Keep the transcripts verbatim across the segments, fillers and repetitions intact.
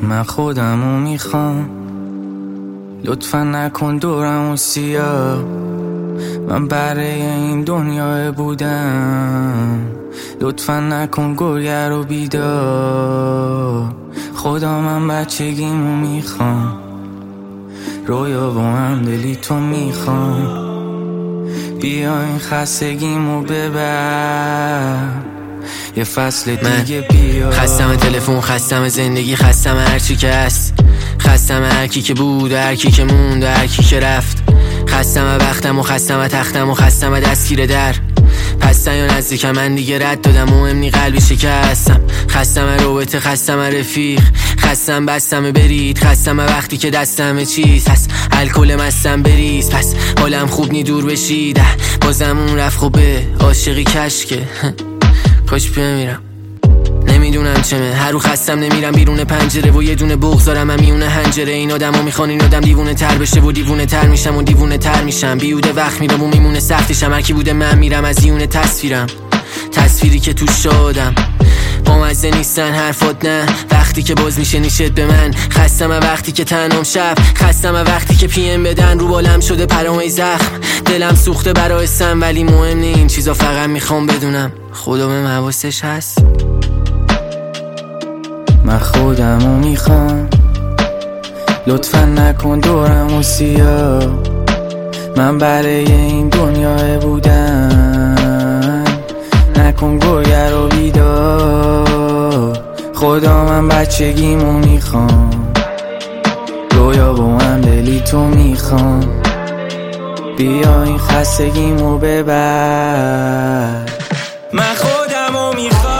من خودمو میخوام، لطفا نکن دورمو سیاه. من برای این دنیا بودم، لطفا نکن گرگ رو بیدار. خدا من بچگیمو میخوام، رویا با هم دلی تو میخوام. بیا این خستگیمو ببر، یه فصل دیگه بیا. خستم تلفن، خستم زندگی، خستم هرچی که هست، خستم هرکی که بود و هرکی که موند و هرکی که رفت. خستم وقتم و خستم تختم و خستم دستگیر در. پستن یا نزدیکم من دیگه رد دادم، مهم نی قلبی شکستم. خستم رابطه، خستم رفیق، خستم بستم برید. خستم وقتی که دستم چیز هست، الکل مستم بریز. پس حالم خوب نی دور بشید، بازم اون رفت خوبه. عاشقی کشکه کاش بمیرم، نمیدونم چمه. هر رو خستم نمیرم بیرون پنجره و یه دونه بغضارم هم میونه هنجره. این آدم ها میخوان این آدم دیوونه تر بشه و دیوونه تر میشم و دیوونه تر میشم. بیوده وقت میرم و میمونه سختشم. هر کی بوده من میرم از یونه تصویرم، تصویری که توش شادم. با مزه نیستن حرفات نه، وقتی که باز میشه نیشت به من. خستم وقتی که تنام شب، خستم وقتی که پیم بدن. رو بالم شده پرامای زخم، دلم سوخته برای سم. ولی مهم نی این چیزا، فقط میخوام بدونم خدا بهم حواسش هست. من خودمو میخوام، لطفا نکن دورمو سیاه. من برای این دنیا بودم، نکن گرگ رو بیدار. خدا من بچگیمو میخوام، رویا با من دلی تو میخوام. بیا این خستگیمو ببر. من خودمو میخوام،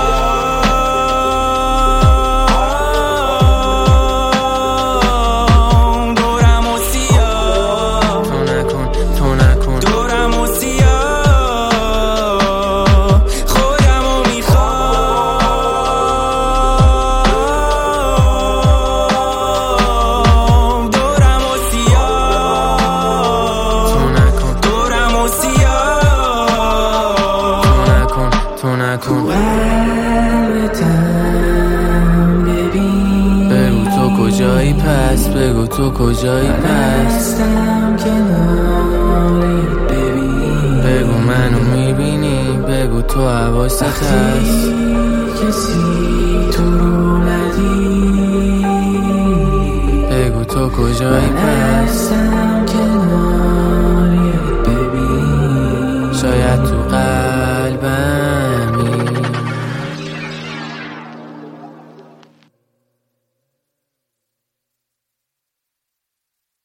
بگو تو کجایی پس، بگو تو کجایی پس. بگو منو میبینی، بگو تو حواست هست. بگو تو کجایی